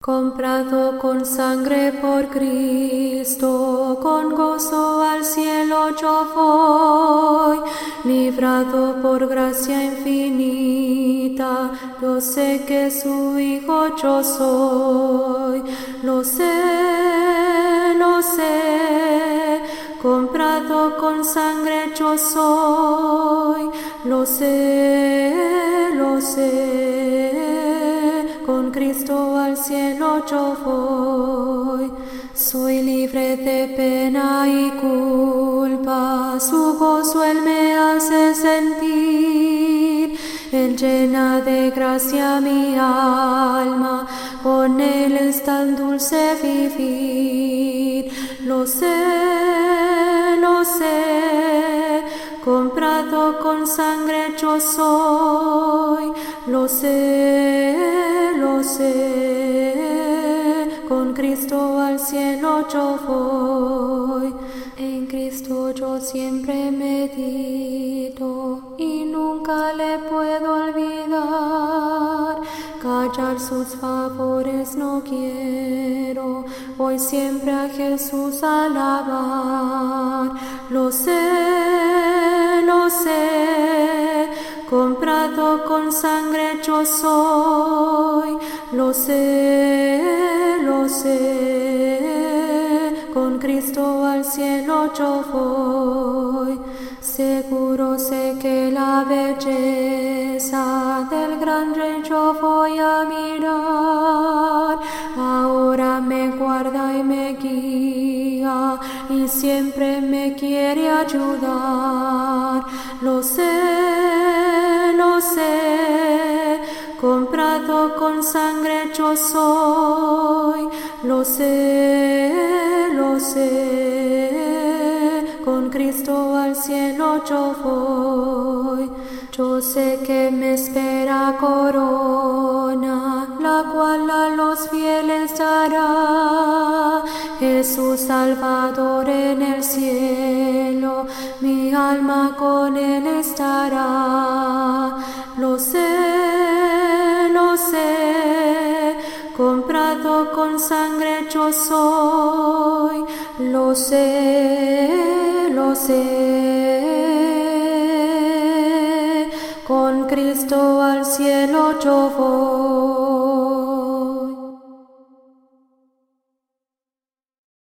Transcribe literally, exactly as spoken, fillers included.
Comprado con sangre por Cristo, con gozo al cielo yo voy, librado por gracia infinita, yo sé que su hijo yo soy, lo sé, lo sé, comprado con sangre yo soy, lo sé, lo sé. Con Cristo al cielo yo voy, soy libre de pena y culpa, su gozo Él me hace sentir, Él llena de gracia mi alma, con Él es tan dulce vivir, lo sé, lo sé, comprado con sangre yo soy, lo sé, lo sé, con Cristo al cielo yo voy, en Cristo yo siempre medito y nunca le puedo olvidar, callar sus favores no quiero, voy siempre a Jesús a alabar, lo sé, lo sé, comprado con sangre yo soy, lo sé, lo sé, con Cristo al cielo yo voy, seguro sé que la belleza del gran rey yo voy a mirar, ahora me guarda y me guía, y siempre me quiere ayudar, lo sé, lo sé, comprado con sangre yo soy, lo sé, lo sé, con Cristo al cielo yo voy, yo sé que me espera corona, la cual a los fieles dará, Jesús Salvador en el cielo, mi alma con Él estará, lo sé, lo sé, comprado con sangre yo soy, lo sé, lo sé, con Cristo al cielo yo voy.